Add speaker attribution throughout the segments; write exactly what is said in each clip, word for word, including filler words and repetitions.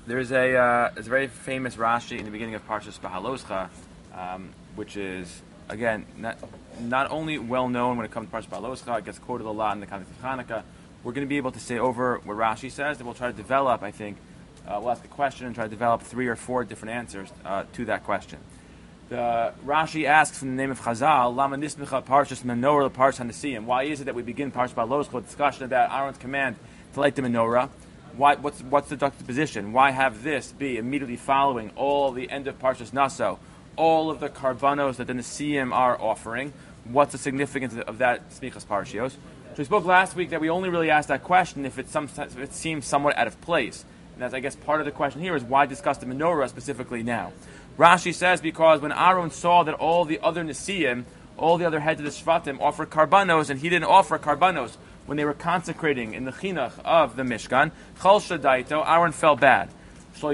Speaker 1: There's a uh, there's a very famous Rashi in the beginning of Parshas Bahaloscha, um, which is again not not only well known when it comes to Parshas Bahaloscha. It gets quoted a lot in the context of Hanukkah. We're going to be able to say over what Rashi says, and we'll try to develop. I think uh, we'll ask a question and try to develop three or four different answers uh, to that question. The Rashi asks in the name of Chazal, Lama Nismicha Parshas Menorah Parshas Hanesiim. Why is it that we begin Parshas Bahaloscha with discussion about Aaron's command to light the menorah? Why, what's, what's the juxtaposition? Why have this be immediately following all the end of Parshas Naso, all of the karbanos that the Nesiim are offering? What's the significance of that Smichas Parshios? So we spoke last week that we only really asked that question if it, some, if it seems somewhat out of place. And that's, I guess, part of the question here is why discuss the menorah specifically now? Rashi says because when Aaron saw that all the other Nesiim, all the other heads of the Shvatim offered karbanos, and he didn't offer karbanos, when they were consecrating in the chinuch of the Mishkan, Chol Shadaito, Aaron felt bad. So,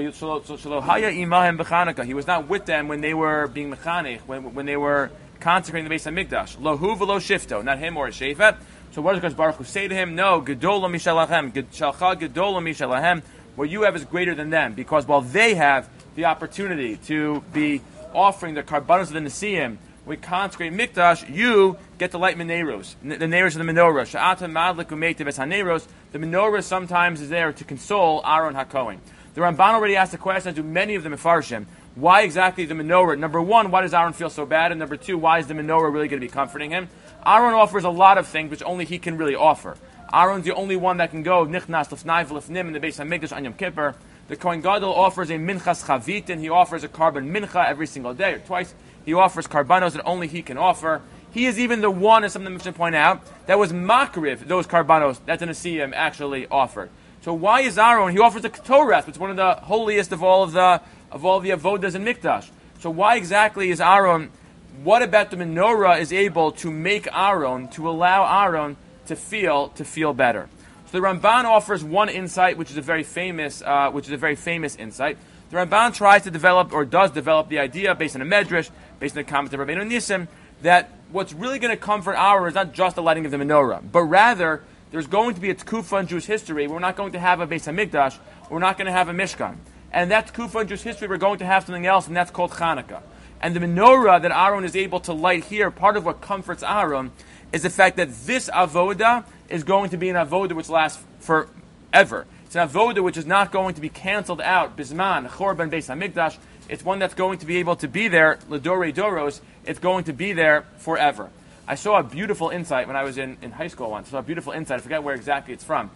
Speaker 1: he was not with them when they were being mechanech, when, when they were consecrating the Beis Hamikdash. Lo hu v'lo shifto, not him or a shefet. So what does Baruch Hu say to him? No, Gedol lo mishalahem, Shalcha Gedol lo mishalahem. What you have is greater than them, because while they have the opportunity to be offering the karbanos of the Nesiim, we consecrate Mikdash, you get to light menorahs, the menorahs of the menorah. Sha'ata madlik umetiv es haneros. The menorah sometimes is there to console Aaron HaKohen. The Ramban already asked the question, as do many of the Mefarshim, why exactly the menorah? Number one, why does Aaron feel so bad? And number two, why is the menorah really going to be comforting him? Aaron offers a lot of things which only he can really offer. Aaron's the only one that can go nichnas lefnai v'lefnim in the Beis Hamikdash on Yom Kippur. The Kohen Gadol offers a minchas chavit, and he offers a carbon mincha every single day or twice. He offers karbanos that only he can offer. He is even the one, as some of the Mishnah point out, that was makriv, those karbanos that the Nesiim actually offered. So why is Aaron? He offers a Torah, which is one of the holiest of all of the of all the avodas in Mikdash. So why exactly is Aaron? What about the menorah is able to make Aaron, to allow Aaron to feel to feel better? So the Ramban offers one insight, which is a very famous, uh, which is a very famous insight. The Ramban tries to develop, or does develop, the idea based on a medrash, based on the comment of Rabbeinu Nissim, that what's really going to comfort Aaron is not just the lighting of the menorah, but rather there's going to be a tkufa in Jewish history. We're not going to have a Beis Hamikdash. We're not going to have a Mishkan. And that tkufa in Jewish history, we're going to have something else, and that's called Chanukah. And the menorah that Aaron is able to light here, part of what comforts Aaron, is the fact that this avoda is going to be an avoda which lasts forever. It's an avoda which is not going to be canceled out. Bisman, Chorban, Beis Hamikdash. It's one that's going to be able to be there, L'dorei Doros. It's going to be there forever. I saw a beautiful insight when I was in, in high school once. I saw a beautiful insight. I forget where exactly it's from.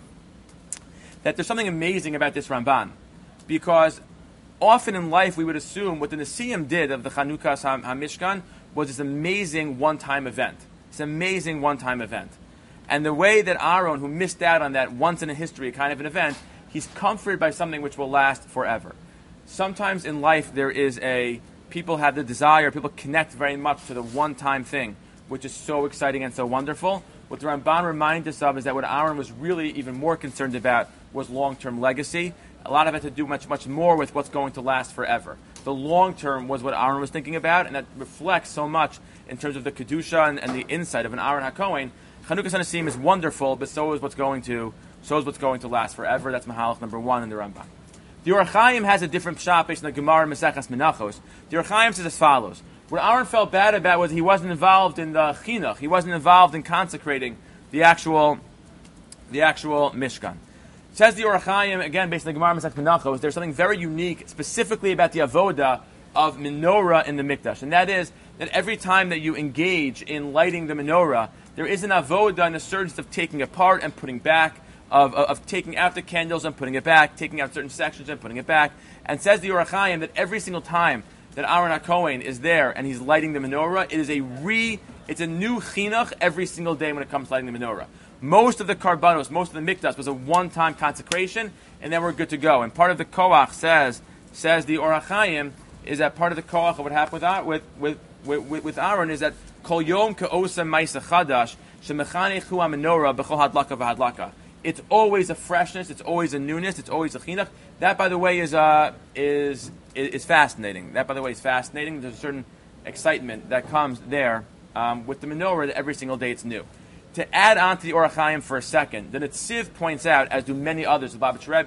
Speaker 1: That there's something amazing about this Ramban. Because often in life we would assume what the Nesiim did of the Chanukas HaMishkan was this amazing one-time event. It's an amazing one-time event. And the way that Aaron, who missed out on that once in a history kind of an event, he's comforted by something which will last forever. Sometimes in life there is a, people have the desire, people connect very much to the one-time thing, which is so exciting and so wonderful. What the Ramban reminds us of is that what Aaron was really even more concerned about was long-term legacy. A lot of it had to do much, much more with what's going to last forever. The long-term was what Aaron was thinking about, and that reflects so much in terms of the Kedusha and, and the insight of an Aaron HaKohen. Chanukas HaNesiim is wonderful, but so is what's going to so is what's going to last forever. That's Mahalach number one in the Ramban. The Orach Chaim has a different pshat based on the Gemara and Maseches Menachos. The Orach Chaim says as follows: what Aaron felt bad about was he wasn't involved in the chinuch, he wasn't involved in consecrating the actual the actual Mishkan. Says the Orach Chaim, again based on the Gemara and Maseches Menachos, there's something very unique specifically about the avoda of menorah in the Mikdash, and that is that every time that you engage in lighting the menorah, there is an avoda in the sense of taking apart and putting back, of, of, of taking out the candles and putting it back, taking out certain sections and putting it back. And says the Orach Chaim that every single time that Aaron HaKohen is there and he's lighting the menorah, it is a re, it's a new chinuch every single day when it comes to lighting the menorah. Most of the karbanos, most of the mikdash was a one-time consecration, and then we're good to go. And part of the koach says, says the Orach Chaim, is that part of the koach of what happened with with with, with, with Aaron is that kol yom ke'osa ma'aseh chadash shemechanech hu hamenorah b'chol hadlaka v'hadlaka. It's always a freshness. It's always a newness. It's always a chinuch. That, by the way, is uh, is is fascinating. That, by the way, is fascinating. There's a certain excitement that comes there um, with the menorah that every single day it's new. To add on to the Orach Chaim for a second, the Netziv points out, as do many others, the Lubavitch Rebbe,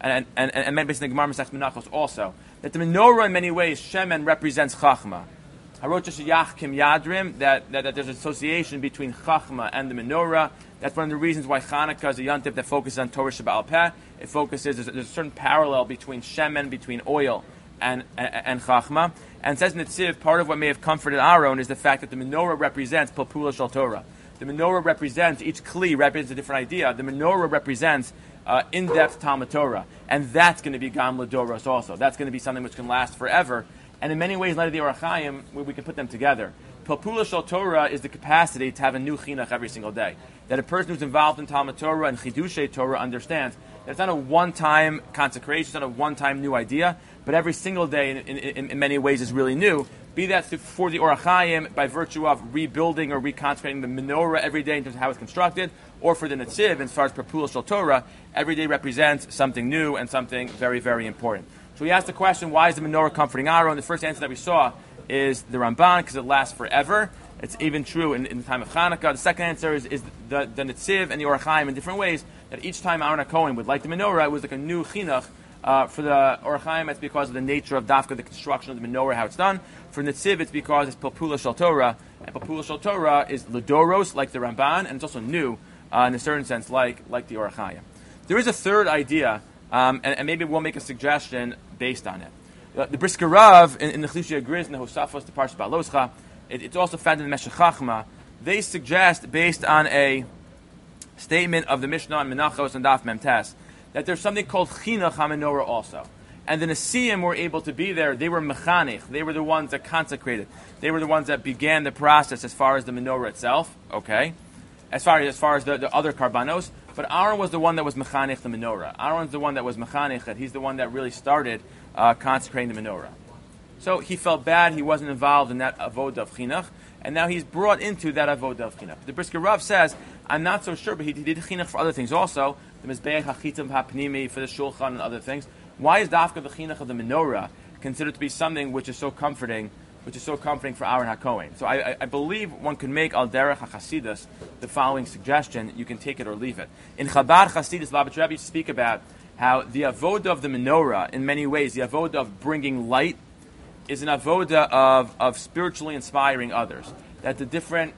Speaker 1: and and and, and based on the Gemara Masech Menachos also, that the menorah in many ways, Shemen represents Chachma. Harocha Yachkim Yadrim, that, that that there's an association between Chachma and the menorah. That's one of the reasons why Hanukkah is a yontif that focuses on Torah Shebe'al Peh. It focuses, there's, there's a certain parallel between Shemen, between oil, and and, and Chachma. And it says in the Tziv, part of what may have comforted Aaron is the fact that the menorah represents Pilpula Shel Torah. The menorah represents, each kli represents a different idea. The menorah represents uh, in-depth Talmud Torah. And that's going to be Gam L'Doros also. That's going to be something which can last forever. And in many ways, in light of the Orach Chaim, we, we can put them together. Pilpula Shel Torah is the capacity to have a new chinuch every single day. That a person who's involved in Talmud Torah and Chidushei Torah understands that it's not a one-time consecration, it's not a one-time new idea, but every single day in, in, in many ways is really new. Be that for the Orach Chaim by virtue of rebuilding or reconsecrating the menorah every day in terms of how it's constructed, or for the Netziv, as far as Pilpula Shel Torah, every day represents something new and something very, very important. So we asked the question, why is the menorah comforting Aaron? The first answer that we saw is the Ramban, because it lasts forever. It's even true in, in the time of Hanukkah. The second answer is, is the, the Netziv and the Orach Chaim in different ways, that each time Aaron HaKohen would light the menorah, it was like a new chinuch. Uh, for the Orach Chaim, it's because of the nature of Dafka, the construction of the menorah, how it's done. For Netziv, it's because it's Pilpula Shel Torah, and Pilpula Shel Torah is L'Doros, like the Ramban, and it's also new, uh, in a certain sense, like like the Orach Chaim. There is a third idea, um, and, and maybe we'll make a suggestion based on it. Uh, the Brisker Rav, in, in the Chlishia Griz, in the Hosafos, the Parshat Ba'aloscha, it, it's also found in the Meshech Chachma. They suggest, based on a statement of the Mishnah and Menachos and Daf Memtes, that there's something called Chinuch HaMenorah also. And the Nesiim were able to be there. They were mechanich. They were the ones that consecrated. They were the ones that began the process as far as the menorah itself, okay? As far as, as, far as the, the other karbanos. But Aaron was the one that was mechanich the menorah. Aaron's the one that was mechanich, that he's the one that really started uh, consecrating the menorah. So he felt bad he wasn't involved in that avodah of chinuch, and now he's brought into that avodah of chinuch. The Brisker Rav says, I'm not so sure, but he, he did chinuch for other things also, the Mizbeach HaChitim HaPnimi, for the Shulchan and other things. Why is Dafka the chinuch of the menorah considered to be something which is so comforting, which is so comforting for Aaron HaKohen? So I, I, I believe one can make Al Derech HaChasidus the following suggestion. You can take it or leave it. In Chabad Chasidus, Lubavitch Rebbe speak about how the avodah of the menorah, in many ways, the avodah of bringing light, is an avodah of, of spiritually inspiring others. That the different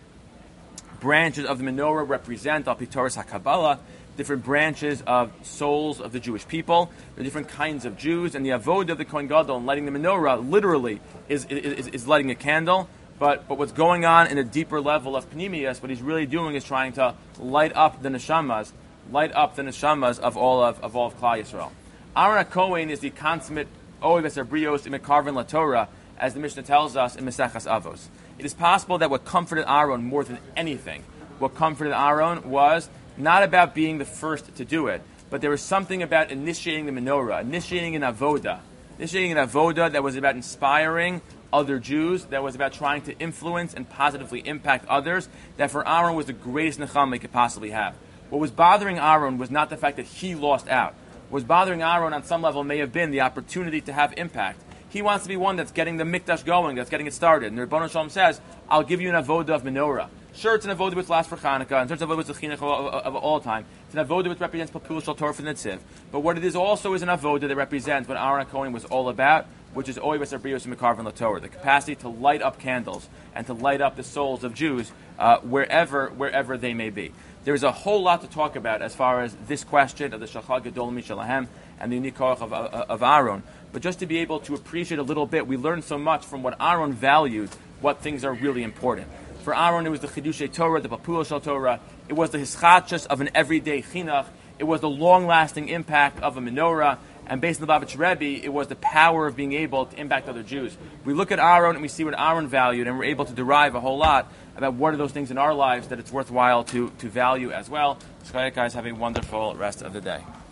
Speaker 1: branches of the menorah represent Al Pitoris HaKabbalah, different branches of souls of the Jewish people, the different kinds of Jews, and the avodah of the Kohen Gadol and lighting the menorah literally is, is, is lighting a candle. But but what's going on in a deeper level of Pnimius, what he's really doing is trying to light up the neshamas, light up the neshamas of all of of all of Klal Yisrael. Aaron HaKohen is the consummate Oiv Esabrios Imekarvin LaTorah, as the Mishnah tells us in Maseches Avos. It is possible that what comforted Aaron more than anything, what comforted Aaron was not about being the first to do it, but there was something about initiating the menorah, initiating an avodah, initiating an avodah that was about inspiring other Jews, that was about trying to influence and positively impact others, that for Aaron was the greatest nechama he could possibly have. What was bothering Aaron was not the fact that he lost out. What was bothering Aaron on some level may have been the opportunity to have impact. He wants to be one that's getting the mikdash going, that's getting it started. And the Rebbeinu Shalom says, I'll give you an avodah of menorah. Sure, it's an avodah which lasts for Chanukah, and it's an avodah which is the chinuch of, of, of all time. It's an avodah which represents Pilpula Shel Torah for the Netziv. But what it is also is an avodah that represents what Aaron HaKohen was all about, which is Oiv Esabrios Mekarvin LaTorah, the capacity to light up candles and to light up the souls of Jews uh, wherever wherever they may be. There's a whole lot to talk about as far as this question of the Shachal Gadol Mishalahem and the unique koach of, of, of Aaron. But just to be able to appreciate a little bit, we learned so much from what Aaron valued, what things are really important. For Aaron, it was the Chidushei Torah, the Pilpula Shel Torah. It was the hischachus of an everyday chinuch. It was the long-lasting impact of a menorah. And based on the Lubavitch Rebbe, it was the power of being able to impact other Jews. We look at Aaron and we see what Aaron valued, and we're able to derive a whole lot about what are those things in our lives that it's worthwhile to, to value as well. So guys, have a wonderful rest of the day.